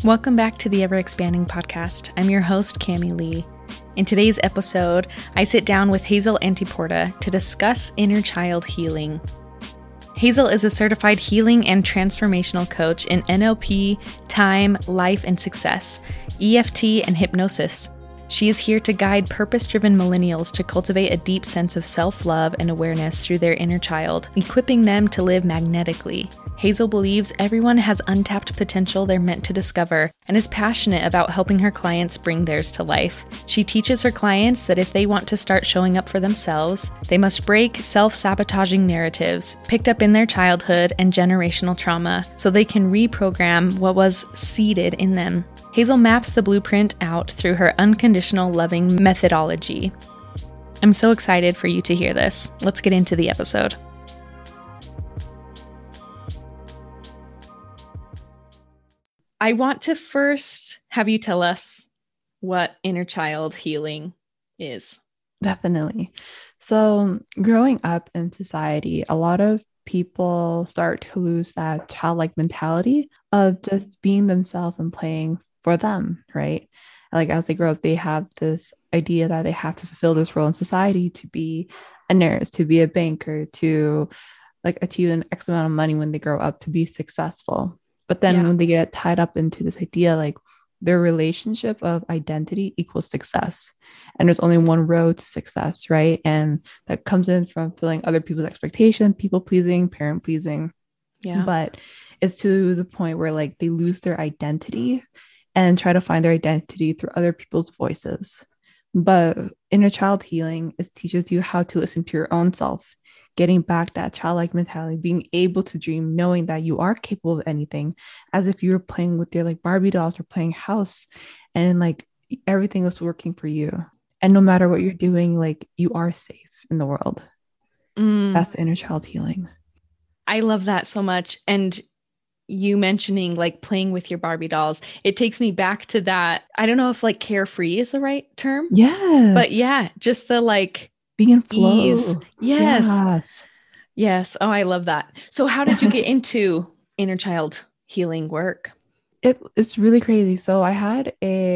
Welcome back to the Ever Expanding Podcast. I'm your host, Cami Lee. In today's episode, I sit down with Hazel Antiporta to discuss inner child healing. Hazel is a certified healing and transformational coach in NLP, time, life, and success, EFT, and hypnosis. She is here to guide purpose-driven millennials to cultivate a deep sense of self-love and awareness through their inner child, equipping them to live magnetically. Hazel believes everyone has untapped potential they're meant to discover and is passionate about helping her clients bring theirs to life. She teaches her clients that if they want to start showing up for themselves, they must break self-sabotaging narratives picked up in their childhood and generational trauma so they can reprogram what was seeded in them. Hazel maps the blueprint out through her unconditional loving methodology. I'm so excited for you to hear this. Let's get into the episode. I want to first have you tell us what inner child healing is. Definitely. So growing up in society, a lot of people start to lose that childlike mentality of just being themselves and playing for them, right? Like as they grow up, they have this idea that they have to fulfill this role in society to be a nurse, to be a banker, to like achieve an X amount of money when they grow up, to be successful. But then when they get tied up into this idea, like their relationship of identity equals success. And there's only one road to success, right? And that comes in from fulfilling other people's expectations, people pleasing, parent pleasing. Yeah. But it's to the point where like they lose their identity and try to find their identity through other people's voices. But inner child healing teaches you how to listen to your own self, getting back that childlike mentality, being able to dream, knowing that you are capable of anything, as if you were playing with your like Barbie dolls or playing house, and like everything is working for you. And no matter what you're doing, like you are safe in the world. That's inner child healing. I love that so much. And you mentioning like playing with your Barbie dolls, it takes me back to that. I don't know if like carefree is the right term. Yes. But yeah, just the like being in flow. Ease. Yes. Oh, I love that. So how did you get into inner child healing work? It's really crazy. So I had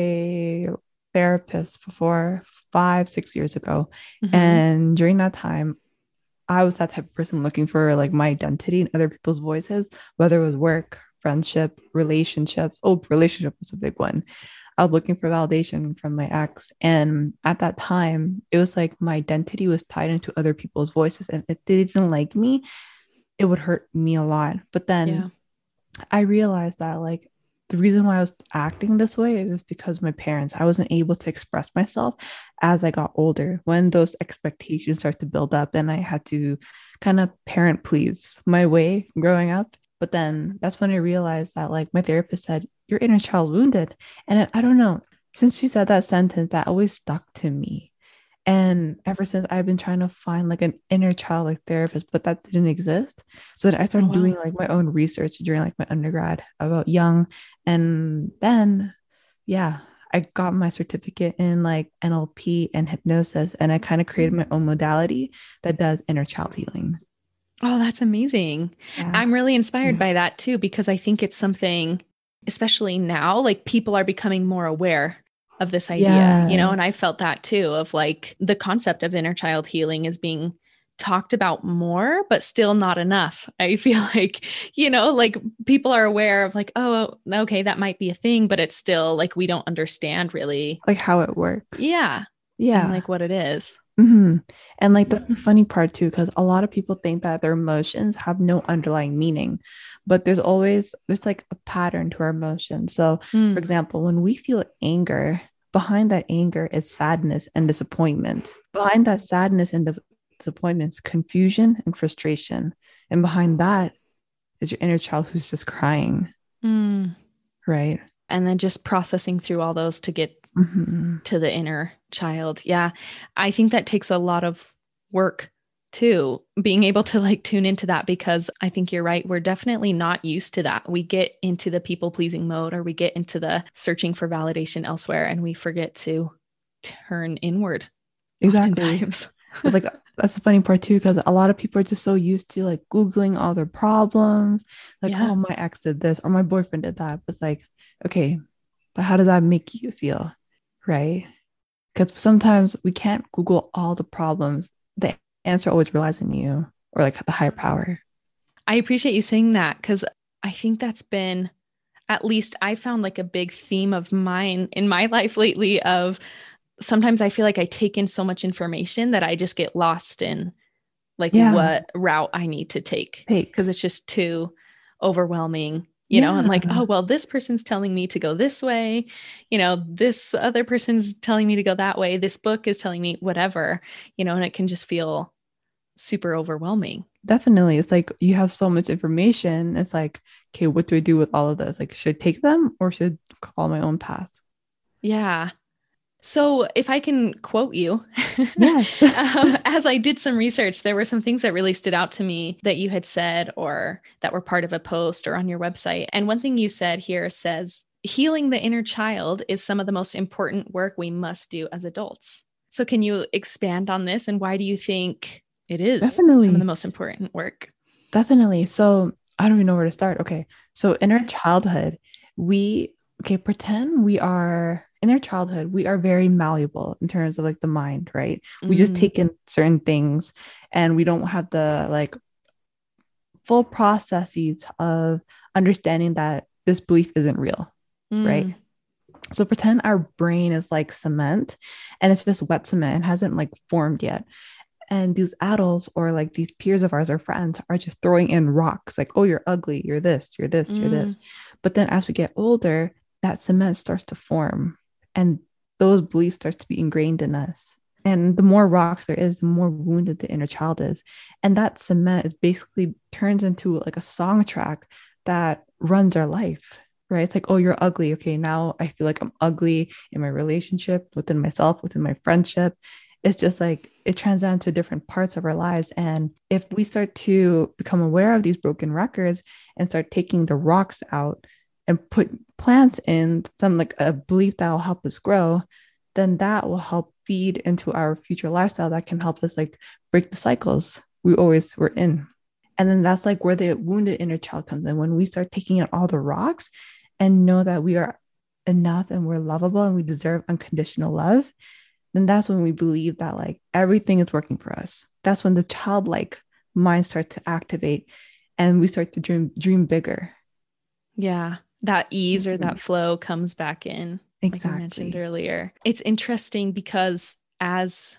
a therapist before 5-6 years ago. Mm-hmm. And during that time, I was that type of person looking for like my identity in other people's voices, whether it was work, friendship, relationships. Oh, relationship was a big one. I was looking for validation from my ex. And at that time, it was like my identity was tied into other people's voices. And if they didn't like me, it would hurt me a lot. But then I realized that like the reason why I was acting this way was because my parents, I wasn't able to express myself as I got older, when those expectations start to build up and I had to kind of parent please my way growing up. But then that's when I realized that like my therapist said, your inner child wounded. And I don't know, since she said that sentence, that always stuck to me. And ever since, I've been trying to find like an inner child like therapist, but that didn't exist. So then I started doing like my own research during like my undergrad about Jung. And then, I got my certificate in like NLP and hypnosis. And I kind of created my own modality that does inner child healing. Oh, that's amazing. Yeah. I'm really inspired by that too, because I think it's something, especially now, like people are becoming more aware of this idea, you know, and I felt that too, of like the concept of inner child healing is being talked about more, but still not enough. I feel like, you know, like people are aware of like, oh, okay, that might be a thing, but it's still like, we don't understand really like how it works. Yeah. And like what it is. Mm-hmm. And like that's the funny part too, because a lot of people think that their emotions have no underlying meaning, but there's like a pattern to our emotions. So for example, when we feel anger, behind that anger is sadness and disappointment. Behind that sadness and disappointment is confusion and frustration. And behind that is your inner child who's just crying. Right. And then just processing through all those to get to the inner child. Yeah. I think that takes a lot of work too, being able to like tune into that, because I think you're right. We're definitely not used to that. We get into the people pleasing mode, or we get into the searching for validation elsewhere, and we forget to turn inward. Exactly. Like that's the funny part too, because a lot of people are just so used to like Googling all their problems. Like, oh, my ex did this or my boyfriend did that. But it's like, Okay, but how does that make you feel? Right? Because sometimes we can't Google all the problems. The answer always relies on you or like the higher power. I appreciate you saying that because I think that's been, at least I found like a big theme of mine in my life lately of sometimes I feel like I take in so much information that I just get lost in like Yeah. what route I need to take Take. because it's just too overwhelming, and like, oh, Yeah. well, this person's telling me to go this way, this other person's telling me to go that way. This book is telling me whatever, and it can just feel super overwhelming. Definitely. It's like you have so much information. It's like, okay, what do I do with all of this? Like, should I take them or should I follow my own path? Yeah. So, if I can quote you, Yes. as I did some research, there were some things that really stood out to me that you had said or that were part of a post or on your website. And one thing you said here says, healing the inner child is some of the most important work we must do as adults. So, can you expand on this? And why do you think it is some of the Definitely. most important work? Definitely. So I don't even know where to start. Okay. So in our childhood, pretend we are in our childhood, we are very malleable in terms of like the mind, right? We just Mm, take in certain things and we don't have the like full processes of understanding that this belief isn't real, right? mm, So pretend our brain is like cement and it's just wet cement and hasn't like formed yet. And these adults or like these peers of ours or friends are just throwing in rocks like, oh, you're ugly, you're this, you're this, you're mm, this. But then as we get older, that cement starts to form and those beliefs starts to be ingrained in us. And the more rocks there is, the more wounded the inner child is. And that cement is basically turns into like a song track that runs our life, right? It's like, oh, you're ugly. Okay, now I feel like I'm ugly in my relationship, within myself, within my friendship. It's just like it transcends to different parts of our lives. And if we start to become aware of these broken records and start taking the rocks out and put plants in, some like a belief that will help us grow, then that will help feed into our future lifestyle that can help us like break the cycles we always were in. And then that's like where the wounded inner child comes in. When we start taking out all the rocks and know that we are enough and we're lovable and we deserve unconditional love, then that's when we believe that like everything is working for us. That's when the childlike mind starts to activate and we start to dream bigger. yeah. That ease or Mhm. that flow comes back in, like you mentioned Exactly. earlier. It's interesting because as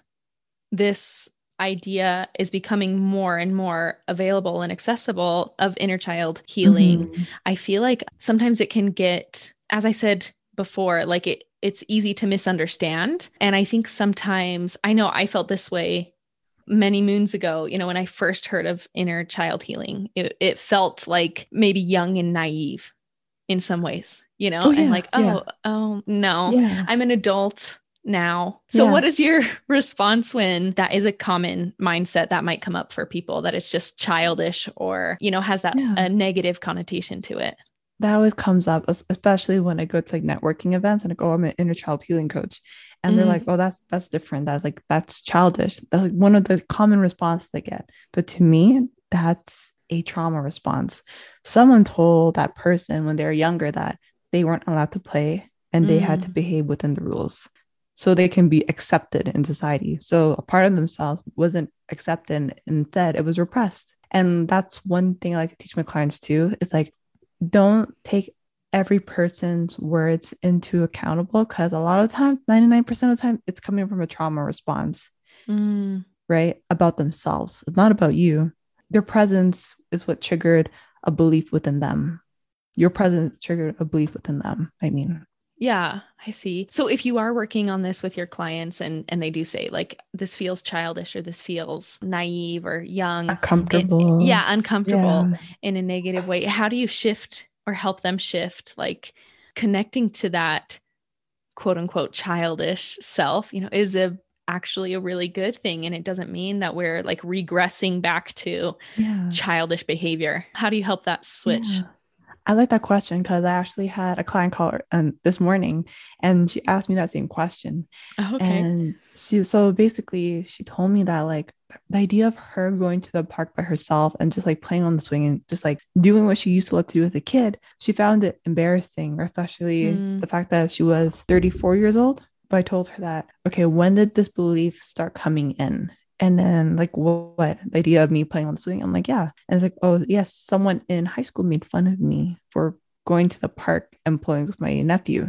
this idea is becoming more and more available and accessible of inner child healing, Mhm. I feel like sometimes it can get, as I said before, like it's easy to misunderstand. And I think sometimes, I know I felt this way many moons ago, when I first heard of inner child healing, it felt like maybe young and naive in some ways, Oh and yeah, like, yeah, oh no, yeah, I'm an adult now. So yeah, what is your response when that is a common mindset that might come up for people, that it's just childish or, has that a yeah. negative connotation to it? That always comes up, especially when I go to like networking events and I go, I'm an inner child healing coach. And they're like, Mm, oh, that's different. That's like that's childish. That's like one of the common responses they get. But to me, that's a trauma response. Someone told that person when they were younger that they weren't allowed to play and they had to mm, behave within the rules so they can be accepted in society. So a part of themselves wasn't accepted, instead, it was repressed. And that's one thing I like to teach my clients too. It's like don't take every person's words into accountable because a lot of time 99% of the time it's coming from a trauma response, mm. right, about themselves. It's not about you. Their presence is what triggered a belief within them. Your presence triggered a belief within them, I mean. Yeah, I see. So if you are working on this with your clients and they do say like this feels childish or this feels naive or young, Uncomfortable. yeah, uncomfortable Yeah. in a negative way, how do you shift or help them shift, like connecting to that quote unquote childish self, is actually a really good thing, and it doesn't mean that we're like regressing back to Yeah. childish behavior. How do you help that switch? Yeah. I like that question because I actually had a client call this morning and she asked me that same question. Oh, okay. And so basically she told me that like the idea of her going to the park by herself and just like playing on the swing and just like doing what she used to love to do as a kid, she found it embarrassing, especially Mm. the fact that she was 34 years old. But I told her that, okay, when did this belief start coming in? And then, like, what? The idea of me playing on the swing? I'm like, yeah. And it's like, oh, yes, someone in high school made fun of me for going to the park and playing with my nephew.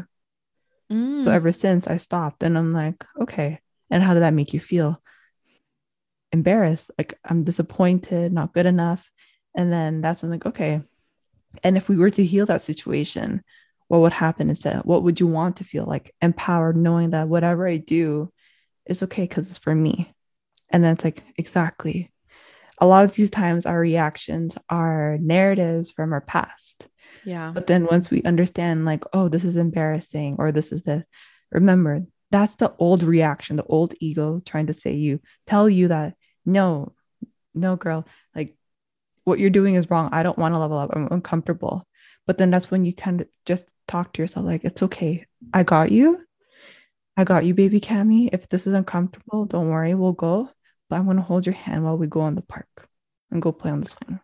So Mm. ever since I stopped, and I'm like, okay. And how did that make you feel? Embarrassed, like I'm disappointed, not good enough. And then that's when, like, okay. And if we were to heal that situation, what would happen instead? What would you want to feel like? Empowered, knowing that whatever I do is okay because it's for me. And then it's like, exactly. A lot of these times, our reactions are narratives from our past. Yeah. But then once we understand, like, oh, this is embarrassing or this is this, remember, that's the old reaction, the old ego trying to tell you that, no, no, girl, like what you're doing is wrong. I don't want to level up. I'm uncomfortable. But then that's when you tend to just talk to yourself, like, it's okay. I got you. I got you, baby Cammy. If this is uncomfortable, don't worry, we'll go. But I'm going to hold your hand while we go on the park and go play on the swing.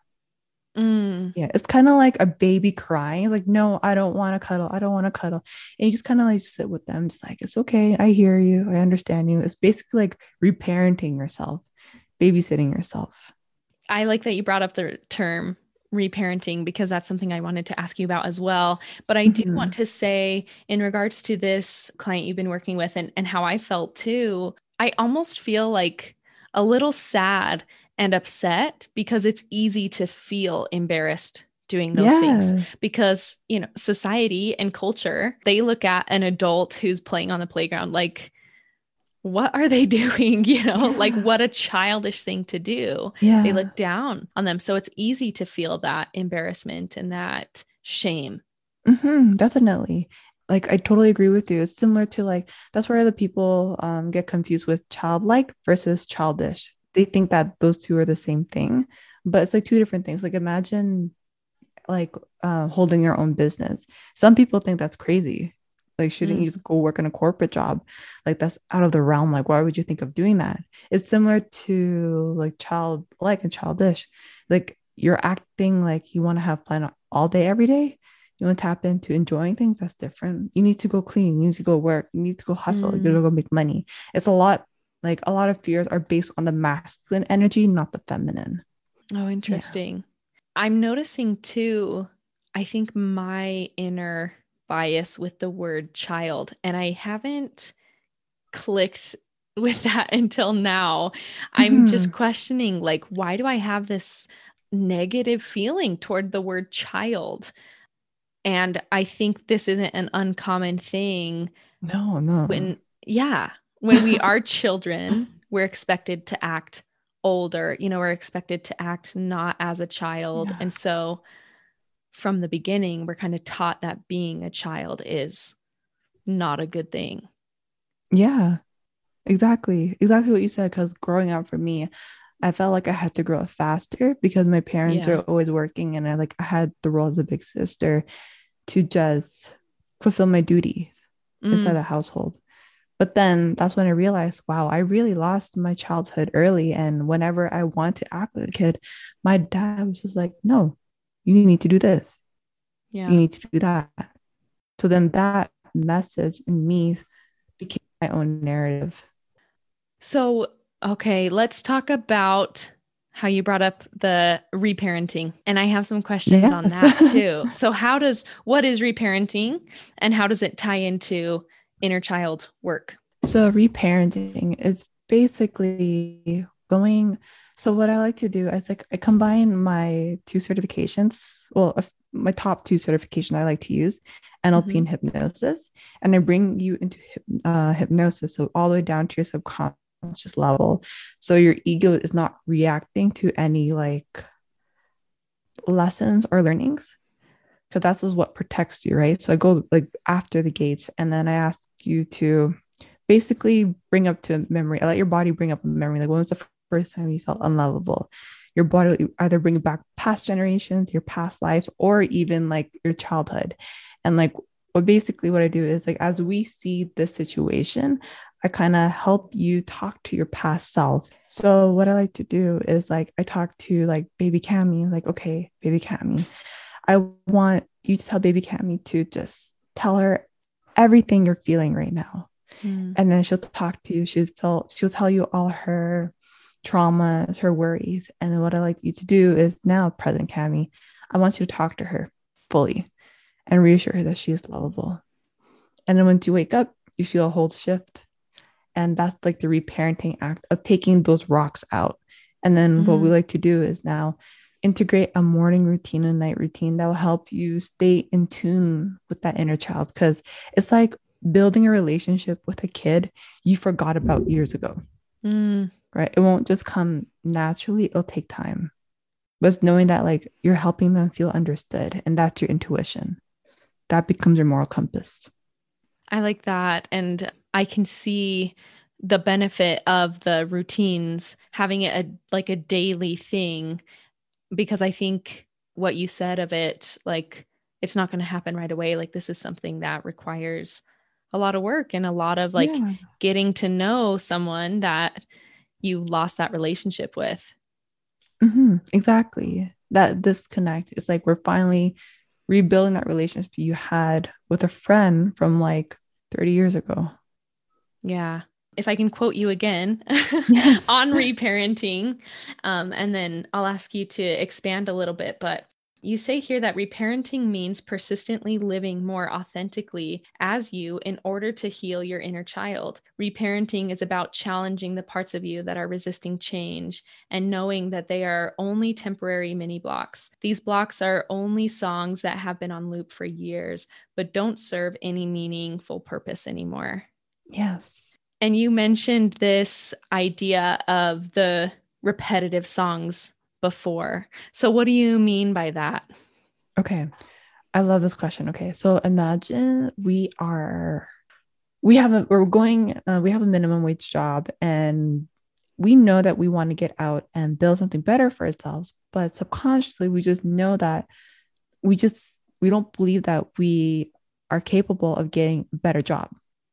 Mm. Yeah, it's kind of like a baby crying. Like, no, I don't want to cuddle. I don't want to cuddle. And you just kind of like sit with them. It's like, it's okay. I hear you. I understand you. It's basically like reparenting yourself, babysitting yourself. I like that you brought up the term reparenting because that's something I wanted to ask you about as well. But I do want Mhm. to say, in regards to this client you've been working with and how I felt too, I almost feel like a little sad and upset because it's easy to feel embarrassed doing those things Yeah. because, society and culture, they look at an adult who's playing on the playground like, what are they doing? Like Yeah. what a childish thing to do. They Yeah. look down on them. So it's easy to feel that embarrassment and that shame. Definitely. Like I totally agree with you. It's similar to like that's where the people get confused with childlike versus childish. They think that those two are the same thing, but it's like two different things. Like imagine like holding your own business. Some people think that's crazy. Like, shouldn't Mm. you just go work in a corporate job? Like, that's out of the realm. Like, why would you think of doing that? It's similar to like childlike and childish. Like, you're acting like you want to have fun all day, every day. You want to tap into enjoying things. That's different. You need to go clean. You need to go work. You need to go hustle. You gotta Mm. go make money. It's a lot. Like, a lot of fears are based on the masculine energy, not the feminine. Oh, Yeah. interesting. I'm noticing too, I think my inner bias with the word child, and I haven't clicked with that until now. I'm just Mhm. questioning, like, why do I have this negative feeling toward the word child? And I think this isn't an uncommon thing No, no. when, yeah, when we are children, we're expected to act older, we're expected to act not as a child. Yeah. And so from the beginning, we're kind of taught that being a child is not a good thing. Yeah, exactly. Exactly what you said. Because growing up for me, I felt like I had to grow up faster because my parents are Yeah. always working and I had the role as a big sister to just fulfill my duties inside Mm. the household. But then that's when I realized, wow, I really lost my childhood early. And whenever I want to act like a kid, my dad was just like, no, you need to do this. You Yeah. need to do that. So then that message in me became my own narrative. So, okay, let's talk about how you brought up the reparenting. And I have some questions on Yes. that too. So, what is reparenting and how does it tie into inner child work? So reparenting is basically going. So what I like to do is like I combine my two certifications. Well, my top two certifications I like to use, NLP Hmm. and hypnosis, and I bring you into hypnosis, so all the way down to your subconscious level. So your ego is not reacting to any like lessons or learnings. So that's is what protects you, right? So I go like after the gates, and then I ask you to basically bring up to memory. I let your body bring up a memory. Like when was the first time you felt unlovable? Your body will either bring back past generations, your past life, or even like your childhood. And like what I do is like as we see this situation, I kind of help you talk to your past self. So what I like to do is like I talk to like baby Cammy, like, okay, baby Cammy, I want you to tell baby Cammy to just tell her everything you're feeling right now. Mm. And then she'll talk to you. She'll tell you all her traumas, her worries. And then what I like you to do is now, present Cammy, I want you to talk to her fully and reassure her that she is lovable. And then once you wake up, you feel a whole shift. And that's like the reparenting act of taking those rocks out. And then what we like to do is now integrate a morning routine and night routine that will help you stay in tune with that inner child. Because it's like building a relationship with a kid you forgot about years ago, right? It won't just come naturally, it'll take time. But it's knowing that like you're helping them feel understood, and that's your intuition. That becomes your moral compass. I like that. And I can see the benefit of the routines, having it like a daily thing, because I think what you said of it, like, it's not going to happen right away. Like, this is something that requires a lot of work and a lot of like getting to know someone that you lost that relationship with. Exactly. That disconnect. It's like we're finally rebuilding that relationship you had with a friend from like 30 years ago. Yeah. If I can quote you again Yes. on reparenting, and then I'll ask you to expand a little bit, but you say here that reparenting means persistently living more authentically as you in order to heal your inner child. Reparenting is about challenging the parts of you that are resisting change and knowing that they are only temporary mini blocks. These blocks are only songs that have been on loop for years, but don't serve any meaningful purpose anymore. Yes. And you mentioned this idea of the repetitive songs before. So what do you mean by that? Okay. I love this question. Okay. So imagine we have a minimum wage job, and we know that we want to get out and build something better for ourselves, but subconsciously we just know that we just we don't believe that we are capable of getting a better job.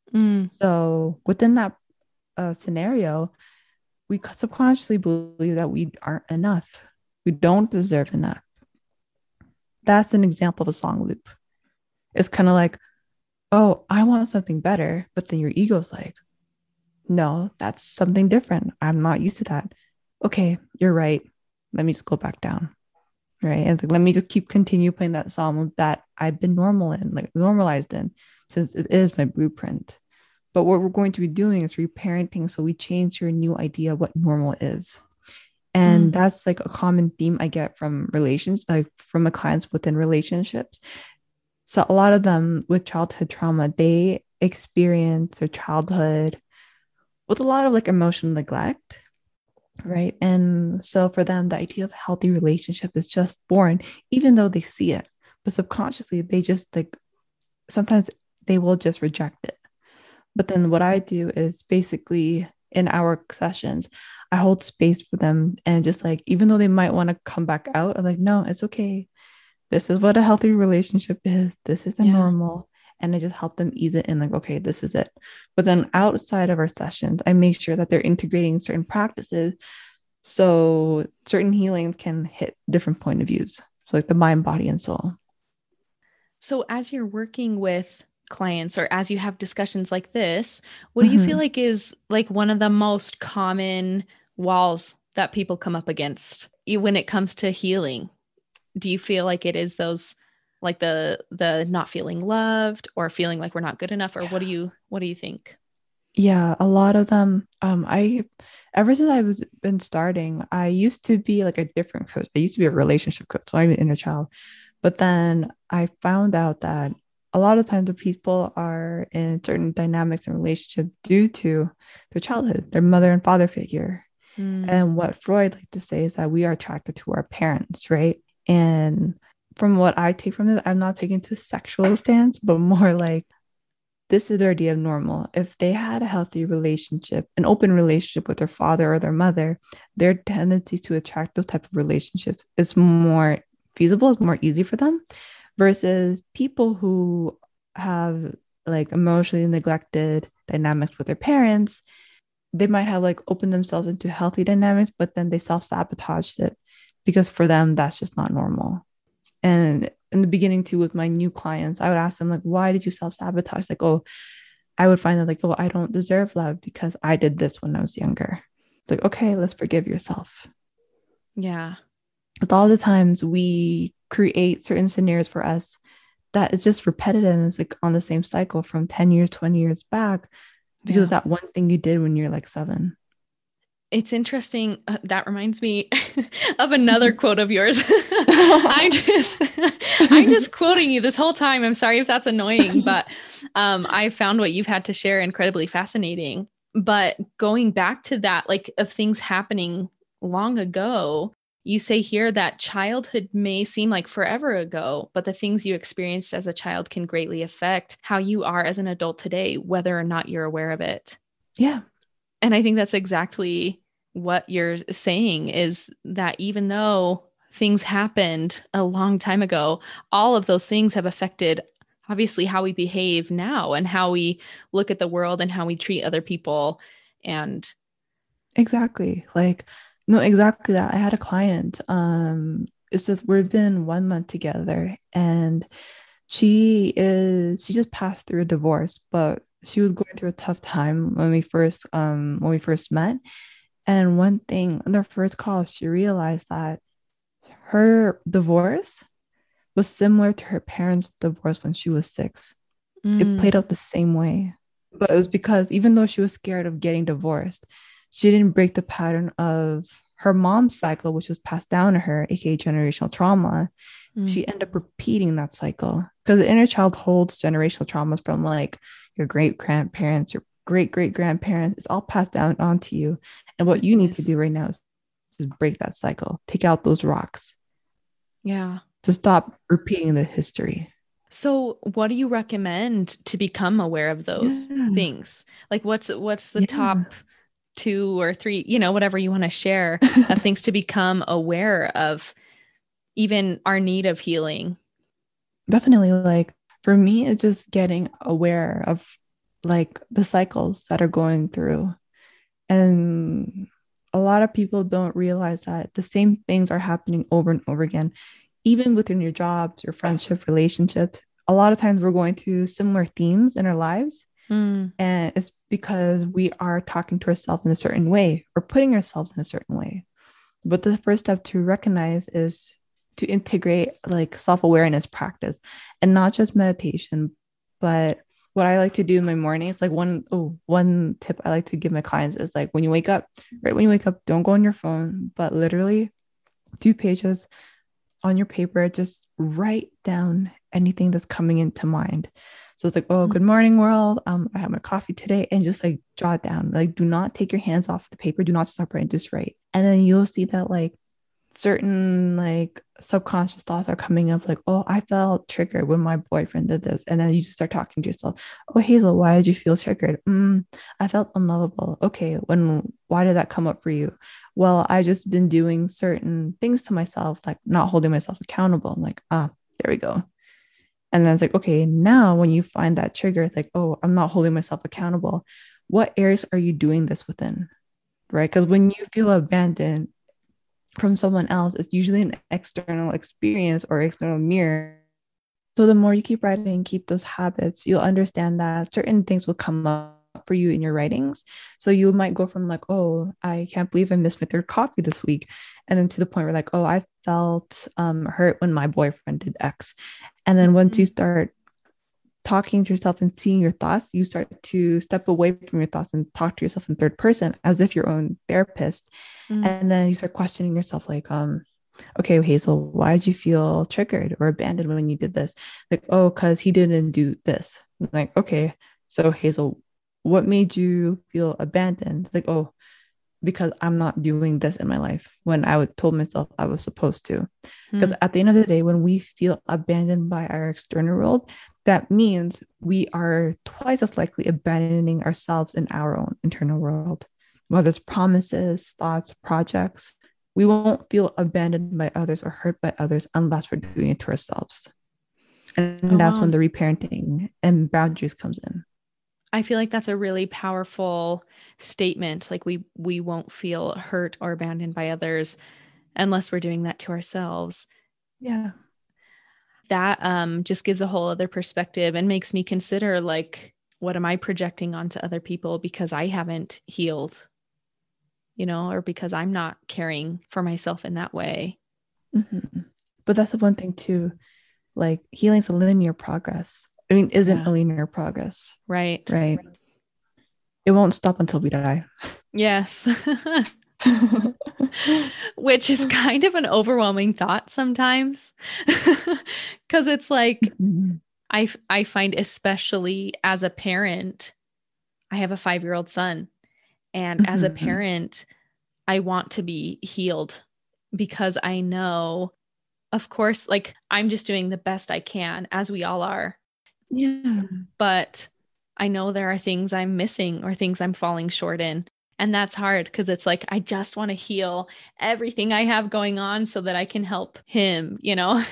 So within that scenario, we subconsciously believe that we aren't enough. We don't deserve enough. That's an example of a song loop. It's kind of like, oh, I want something better, but then your ego's like, no, that's something different. I'm not used to that. Okay, you're right. Let me just go back down. Right. And let me just continue playing that song that I've been normalized in, since it is my blueprint. But what we're going to be doing is reparenting. So we change your new idea of what normal is. And that's like a common theme I get from relations, like from the clients within relationships. So a lot of them with childhood trauma, they experience their childhood with a lot of like emotional neglect, right? And so for them, the idea of healthy relationship is just foreign, even though they see it. But subconsciously, they just like sometimes they will just reject it. But then what I do is basically in our sessions, I hold space for them, and just like, even though they might want to come back out, I'm like, no, it's okay. This is what a healthy relationship is. This is the normal. And I just help them ease it in, like, okay, this is it. But then outside of our sessions, I make sure that they're integrating certain practices so certain healing can hit different point of views. So like the mind, body, and soul. So as you're working with clients or as you have discussions like this, what do you feel like is like one of the most common walls that people come up against when it comes to healing? Do you feel like it is those like the not feeling loved or feeling like we're not good enough, or what do you think? Yeah, a lot of them. I ever since I was been starting, I used to be like a different coach. I used to be a relationship coach, so I'm an inner child. But then I found out that a lot of times the people are in certain dynamics and relationships due to their childhood, their mother and father figure. And what Freud liked to say is that we are attracted to our parents, right? And from what I take from this, I'm not taking to sexual stance, but more like this is their idea of normal. If they had a healthy relationship, an open relationship with their father or their mother, their tendency to attract those type of relationships is more feasible, it's more easy for them, versus people who have like emotionally neglected dynamics with their parents. They might have like opened themselves into healthy dynamics, but then they self-sabotaged it because for them, that's just not normal. And in the beginning too, with my new clients, I would ask them like, why did you self-sabotage? Like, oh, I would find that like, oh, I don't deserve love because I did this when I was younger. It's like, okay, let's forgive yourself. Yeah. With all the times we create certain scenarios for us that is just repetitive and it's like on the same cycle from 10 years, 20 years back because of that one thing you did when you're like 7. It's interesting. That reminds me of another quote of yours. I'm just quoting you this whole time. I'm sorry if that's annoying, but I found what you've had to share incredibly fascinating. But going back to that, like of things happening long ago, you say here that childhood may seem like forever ago, but the things you experienced as a child can greatly affect how you are as an adult today, whether or not you're aware of it. Yeah. And I think that's exactly what you're saying, is that even though things happened a long time ago, all of those things have affected obviously how we behave now and how we look at the world and how we treat other people. And exactly. Like, no, exactly that. I had a client. It's just we've been 1 month together and she just passed through a divorce, but she was going through a tough time when we first met. And one thing in their first call, she realized that her divorce was similar to her parents' divorce when she was 6. It played out the same way. But it was because even though she was scared of getting divorced, she didn't break the pattern of her mom's cycle, which was passed down to her, aka generational trauma. She ended up repeating that cycle because the inner child holds generational traumas from like your great grandparents, your great great grandparents. It's all passed down onto you. And what you need to do right now is break that cycle, take out those rocks. Yeah. To stop repeating the history. So what do you recommend to become aware of those things? Like what's the top 2 or 3, whatever you want to share of things to become aware of, even our need of healing? Definitely. Like for me, it's just getting aware of like the cycles that are going through. And a lot of people don't realize that the same things are happening over and over again, even within your jobs, your friendship, relationships. A lot of times we're going through similar themes in our lives. And it's because we are talking to ourselves in a certain way or putting ourselves in a certain way. But the first step to recognize is to integrate like self-awareness practice, and not just meditation, but what I like to do in my mornings, like one tip I like to give my clients is like when you wake up, don't go on your phone, but literally 2 pages on your paper, just write down anything that's coming into mind. So it's like, oh, good morning, world. I have my coffee today, and just like jot down. Like, do not take your hands off the paper. Do not stop writing. Just write, and then you'll see that like certain like subconscious thoughts are coming up. Like, oh, I felt triggered when my boyfriend did this, and then you just start talking to yourself. Oh, Hazel, why did you feel triggered? I felt unlovable. Okay, why did that come up for you? Well, I just been doing certain things to myself, like not holding myself accountable. I'm like, there we go. And then it's like, okay, now when you find that trigger, it's like, oh, I'm not holding myself accountable. What areas are you doing this within? Right? Because when you feel abandoned from someone else, it's usually an external experience or external mirror. So the more you keep writing, keep those habits, you'll understand that certain things will come up for you in your writings. So you might go from like, oh, I can't believe I missed my 3rd coffee this week. And then to the point where like, oh, I felt hurt when my boyfriend did X. And then once you start talking to yourself and seeing your thoughts, you start to step away from your thoughts and talk to yourself in 3rd person as if your own therapist. And then you start questioning yourself like, okay, Hazel, why did you feel triggered or abandoned when you did this? Like, oh, because he didn't do this. Like, okay, so Hazel, what made you feel abandoned? Like, oh, because I'm not doing this in my life when I told myself I was supposed to. Because at the end of the day, when we feel abandoned by our external world, that means we are twice as likely abandoning ourselves in our own internal world, whether it's promises, thoughts, projects. We won't feel abandoned by others or hurt by others unless we're doing it to ourselves. And that's when the reparenting and boundaries comes in. I feel like that's a really powerful statement. Like we won't feel hurt or abandoned by others unless we're doing that to ourselves. Yeah. That just gives a whole other perspective and makes me consider, like, what am I projecting onto other people because I haven't healed, or because I'm not caring for myself in that way. Mm-hmm. But that's the one thing too, like healing's a linear progress. I mean, isn't a linear progress, Right. right? It won't stop until we die. Yes. Which is kind of an overwhelming thought sometimes. Because it's like, Mm-hmm. I find, especially as a parent, I have a 5-year-old son. And as a Mm-hmm. parent, I want to be healed because I know, of course, like I'm just doing the best I can, as we all are. Yeah. But I know there are things I'm missing or things I'm falling short in. And that's hard because it's like, I just want to heal everything I have going on so that I can help him.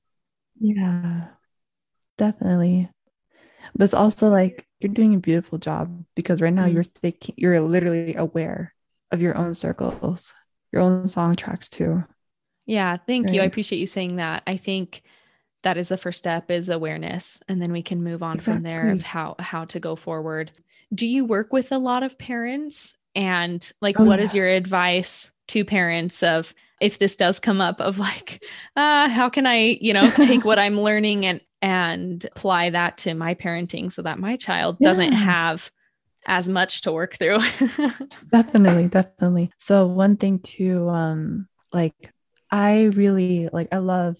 Yeah, definitely. But it's also like you're doing a beautiful job because right now Mm. you're literally aware of your own circles, your own song tracks too, Yeah, thank you. I right? appreciate you saying that. I think that is the first step, is awareness, and then we can move on from there of Exactly. how to go forward. Do you work with a lot of parents? And like, Oh what is yeah. your advice to parents of, if this does come up, of like, how can I, take what I'm learning and apply that to my parenting so that my child doesn't Yeah, have as much to work through? definitely, definitely. So one thing too, like I really like I love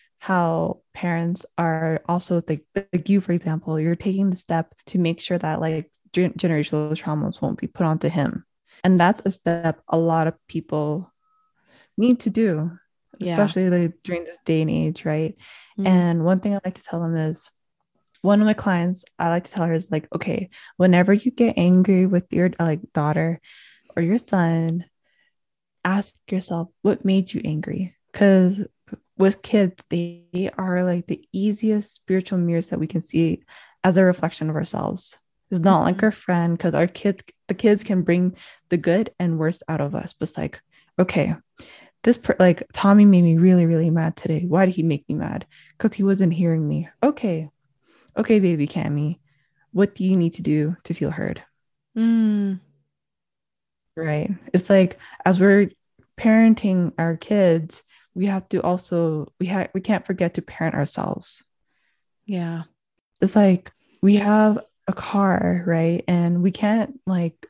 how parents are also like you, for example, you're taking the step to make sure that like generational traumas won't be put onto him. And that's a step a lot of people need to do, Yeah. especially like during this day and age, right? Mm. And one thing I like to tell them is one of my clients, I like to tell her is like, okay, whenever you get angry with your like daughter or your son, ask yourself what made you angry. Because with kids, they are like the easiest spiritual mirrors that we can see as a reflection of ourselves. It's not like Mhm. our friend because the kids can bring the good and worst out of us. But it's like, okay, like Tommy made me really, really mad today. Why did he make me mad? Because he wasn't hearing me. Okay, baby Cammy, what do you need to do to feel heard? Mm. Right. It's like as we're parenting our kids, we have to also we can't forget to parent ourselves. Yeah. It's like we have a car, right? And we can't like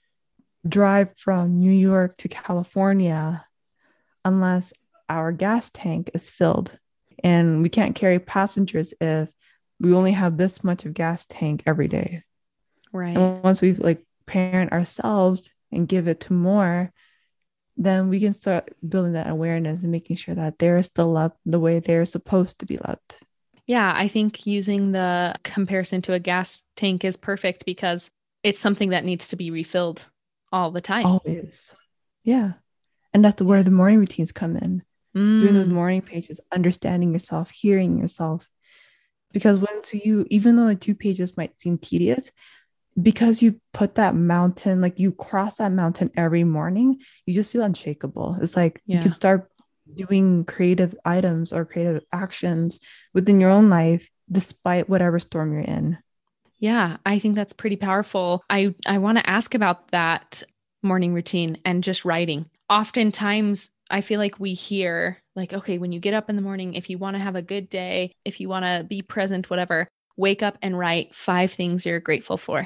drive from New York to California unless our gas tank is filled. And we can't carry passengers if we only have this much of gas tank every day. Right. And once we've like parent ourselves and give it to more, then we can start building that awareness and making sure that they're still loved the way they're supposed to be loved. Yeah, I think using the comparison to a gas tank is perfect because it's something that needs to be refilled all the time. Always. Yeah. And that's where Yeah. the morning routines come in. Doing those Mm, morning pages, understanding yourself, hearing yourself. Because once you, even though the 2 pages might seem tedious, because you put that mountain, like you cross that mountain every morning, you just feel unshakable. It's like you can yeah. start doing creative items or creative actions within your own life, despite whatever storm you're in. Yeah, I think that's pretty powerful. I want to ask about that morning routine and just writing. Oftentimes, I feel like we hear like, okay, when you get up in the morning, if you want to have a good day, if you want to be present, whatever, wake up and write 5 things you're grateful for,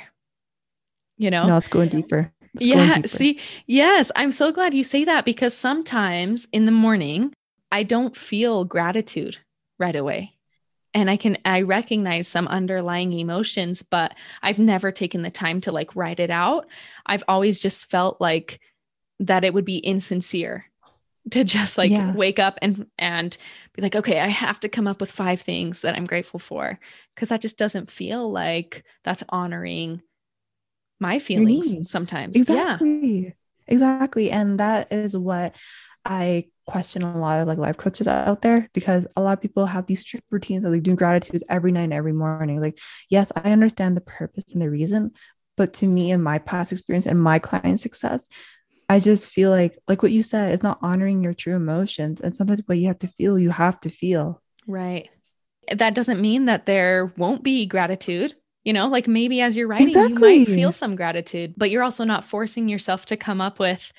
you know? Now let's go in deeper. Let's go in Yeah, deeper. see, yes, I'm so glad you say that because sometimes in the morning, I don't feel gratitude right away. And I recognize some underlying emotions, but I've never taken the time to like write it out. I've always just felt like that it would be insincere to just like Yeah. wake up and be like, okay, I have to come up with 5 things that I'm grateful for, because that just doesn't feel like that's honoring my Your feelings needs. sometimes. Yeah. Exactly. Exactly. And that is what I question a lot of like life coaches out there because a lot of people have these strict routines of like doing gratitudes every night and every morning. Like, yes, I understand the purpose and the reason, but to me and my past experience and my client success, I just feel like what you said is not honoring your true emotions. And sometimes what you have to feel, you have to feel. Right. That doesn't mean that there won't be gratitude. Like maybe as you're writing, you might feel Exactly. some gratitude, but you're also not forcing yourself to come up with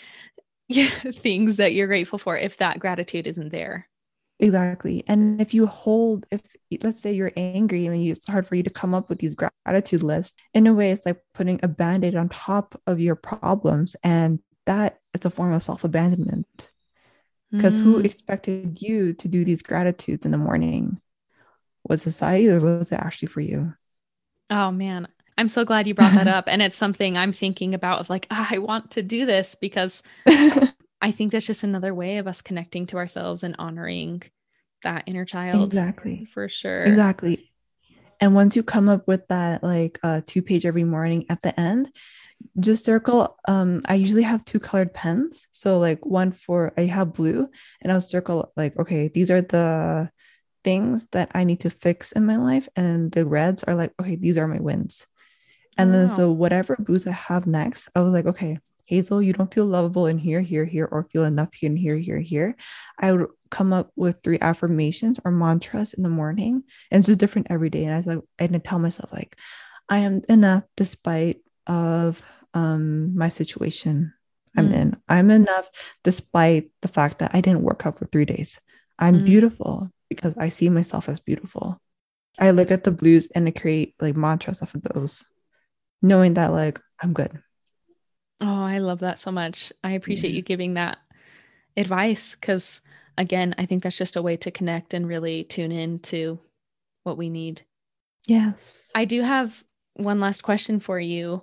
things that you're grateful for if that gratitude isn't there. Exactly. And if let's say you're angry and it's hard for you to come up with these gratitude lists, in a way, it's like putting a band-aid on top of your problems. And that is a form of self-abandonment. Because who Mm. expected you to do these gratitudes in the morning? Was society or was it actually for you? Oh man, I'm so glad you brought that up. And it's something I'm thinking about of like, I want to do this because I think that's just another way of us connecting to ourselves and honoring that inner child Exactly. for sure. Exactly. And once you come up with that like 2 page every morning at the end, just circle. I usually have two colored pens. So like one for I have blue and I'll circle like, okay, these are the things that I need to fix in my life. And the reds are like, okay, these are my wins. Oh, And then wow. so whatever boost I have next, I was like, okay, Hazel, you don't feel lovable in here, here, here, or feel enough here and here, here, here. I would come up with 3 affirmations or mantras in the morning. And it's just different every day. And I was like, and I tell myself like, I am enough despite of my situation I'm Mm, in. I'm enough despite the fact that I didn't work out for 3 days. I'm mm. beautiful because I see myself as beautiful. I look at the blues and I create like mantras off of those, knowing that like I'm good. Oh, I love that so much. I appreciate Yeah. you giving that advice because, again, I think that's just a way to connect and really tune in to what we need. Yes. I do have one last question for you.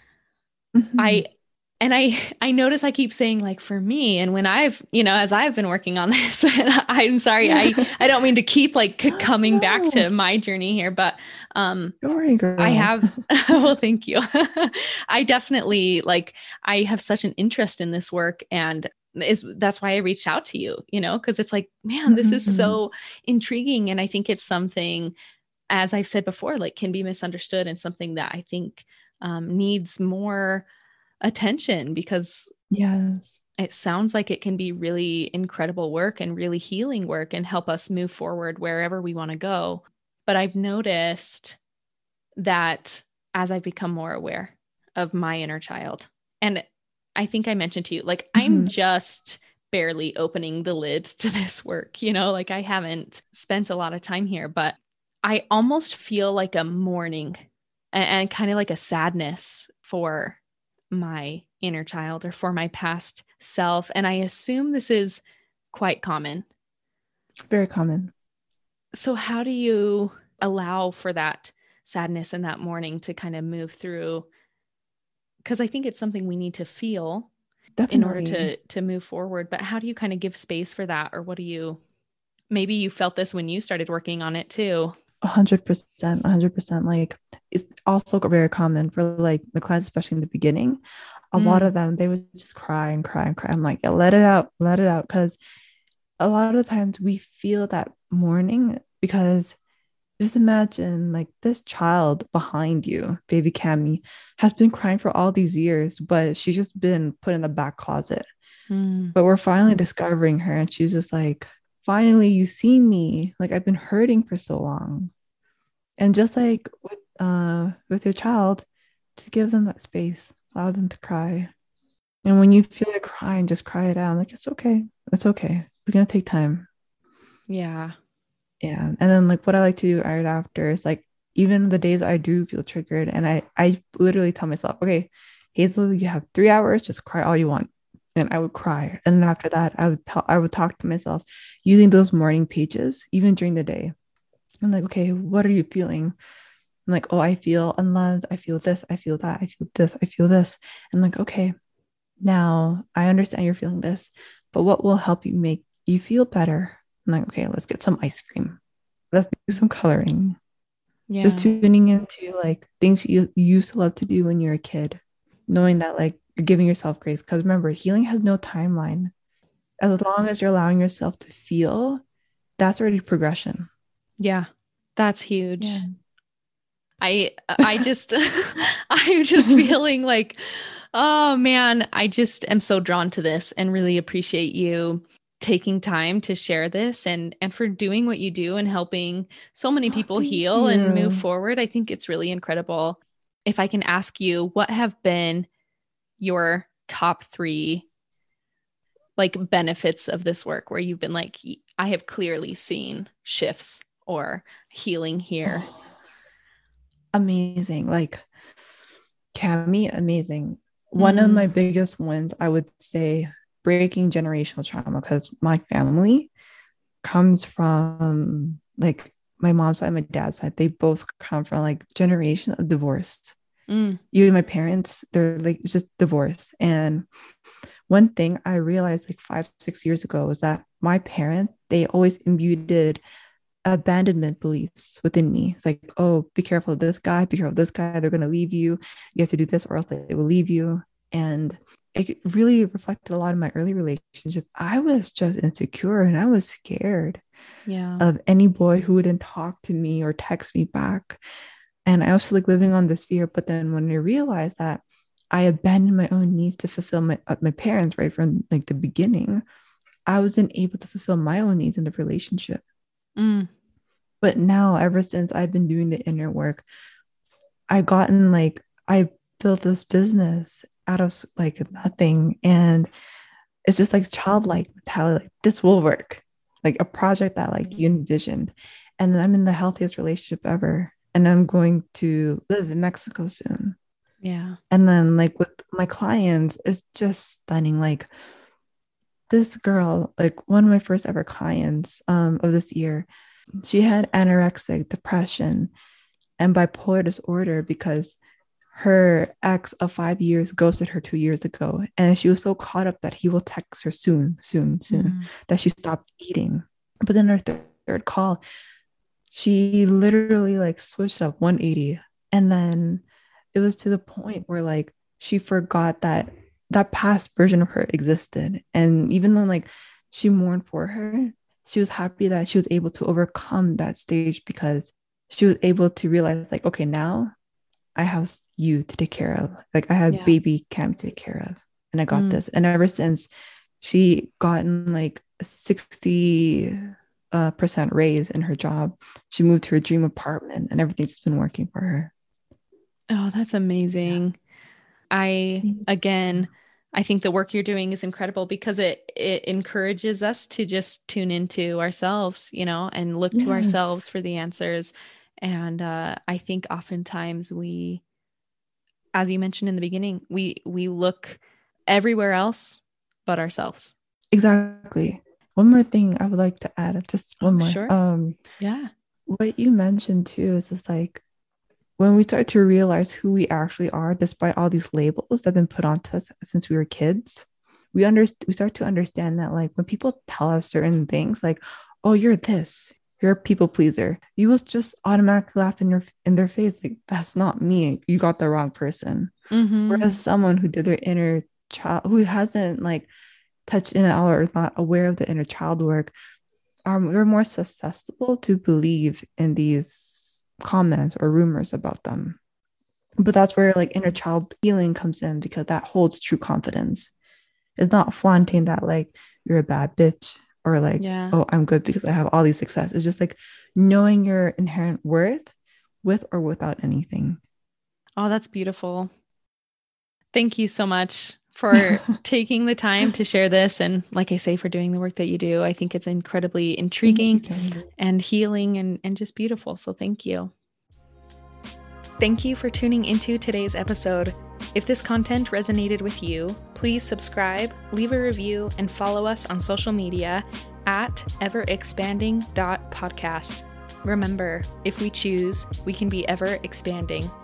I Mhm. and I notice I keep saying like for me and when as I've been working on this and I'm sorry I don't mean to keep like coming back No, to my journey here but um don't worry, I girl. have well thank you. I definitely like I have such an interest in this work and that's why I reached out to you, because it's like man this is Mhm. so intriguing and I think it's something as I've said before like can be misunderstood and something that I think needs more attention because Yes. it sounds like it can be really incredible work and really healing work and help us move forward wherever we want to go. But I've noticed that as I've become more aware of my inner child, and I think I mentioned to you, like, I'm Mhm. just barely opening the lid to this work, like I haven't spent a lot of time here, but I almost feel like a mourning and kind of like a sadness for my inner child or for my past self. And I assume this is quite common. Very common. So, how do you allow for that sadness and that mourning to kind of move through? Because I think it's something we need to feel in order Definitely. to move forward. But how do you kind of give space for that? Or what do you maybe you felt this when you started working on it too? 100%, 100%. Like it's also very common for like the clients, especially in the beginning. A lot Mm, of them, they would just cry and cry and cry. I'm like, yeah, let it out, let it out. Because a lot of the times we feel that mourning because just imagine like this child behind you, baby Cammy, has been crying for all these years, but she's just been put in the back closet. mm, But we're finally discovering her, and she's just like, finally, you see me. Like I've been hurting for so long. And just like with your child, just give them that space, allow them to cry. And when you feel like crying, just cry it out. Like it's okay. It's okay. It's gonna take time. yeah. Yeah. And then like what I like to do right after is like even the days I do feel triggered and I literally tell myself, okay, Hazel, you have 3 hours, just cry all you want. And I would cry. And then after that, I would talk to myself using those morning pages, even during the day. I'm like, okay, what are you feeling? I'm like, oh, I feel unloved. I feel this. I feel that. I feel this. I feel this. And like, okay, now I understand you're feeling this, but what will help you make you feel better? I'm like, okay, let's get some ice cream. Let's do some coloring. Just Yeah. tuning into like things you used to love to do when you're a kid, knowing that like you're giving yourself grace. Because remember, healing has no timeline. As long as you're allowing yourself to feel, that's already progression. Yeah, that's huge. Yeah. I just I'm just feeling like, oh man, I just am so drawn to this and really appreciate you taking time to share this and for doing what you do and helping so many Oh, people thank heal and move you. forward. I think it's really incredible. If I can ask you, what have been your top 3 like benefits of this work where you've been like, I have clearly seen shifts or healing here? Oh, amazing. Like Cami, amazing. One of Mm, my biggest wins, I would say, breaking generational trauma because my family comes from like my mom's side and my dad's side. They both come from like generation of divorce. mm, Even my parents, they're like just divorced. And one thing I realized like 5, 6 years ago was that my parents, they always imbued abandonment beliefs within me. It's like, oh, be careful of this guy, be careful of this guy. They're going to leave you. You have to do this or else they will leave you. And it really reflected a lot of my early relationship. I was just insecure and I was scared yeah. of any boy who wouldn't talk to me or text me back. And I was like living on this fear. But then when I realized that I abandoned my own needs to fulfill my parents right from like the beginning, I wasn't able to fulfill my own needs in the relationship. Mm, But now, ever since I've been doing the inner work, I built this business out of like nothing. And it's just like childlike mentality. Like, this will work. Like a project that like you envisioned. And then I'm in the healthiest relationship ever. And I'm going to live in Mexico soon. yeah. And then like with my clients, it's just stunning. Like this girl, like one of my first ever clients of this year, she had anorexic depression and bipolar disorder because her ex of 5 years ghosted her 2 years ago. And she was so caught up that he will text her soon, soon, soon, Mm, that she stopped eating. But then her third call, she literally like switched up 180. And then it was to the point where like she forgot that that past version of her existed. And even though like she mourned for her, she was happy that she was able to overcome that stage because she was able to realize like, okay, now I have you to take care of. Like I have yeah. baby Cam to take care of. And I got Mm. this. And ever since she gotten like a 60 percent raise in her job, she moved to her dream apartment and everything's just been working for her. Oh, that's amazing. Again, I think the work you're doing is incredible because it encourages us to just tune into ourselves, and look to Yes, ourselves for the answers. And I think oftentimes we, as you mentioned in the beginning, we look everywhere else but ourselves. exactly. One more thing I would like to add, just one Oh, more. sure. Yeah. What you mentioned too is just like when we start to realize who we actually are, despite all these labels that have been put onto us since we were kids, we start to understand that like when people tell us certain things, like, "Oh, you're this, you're a people pleaser," you will just automatically laugh in their face, like, "That's not me. You got the wrong person." Mm-hmm. Whereas someone who did their inner child, who hasn't like touched in it all or is not aware of the inner child work, they're more susceptible to believe in these comments or rumors about them. But that's where like inner child healing comes in because that holds true confidence. It's not flaunting that like you're a bad bitch or like, Yeah. oh, I'm good because I have all these success. It's just like knowing your inherent worth with or without anything. Oh, that's beautiful. Thank you so much for taking the time to share this. And like I say, for doing the work that you do. I think it's incredibly Thank you, intriguing Kenzie. and healing and just beautiful. So thank you. Thank you for tuning into today's episode. If this content resonated with you, please subscribe, leave a review, and follow us on social media at everexpanding.podcast. Remember, if we choose, we can be ever expanding.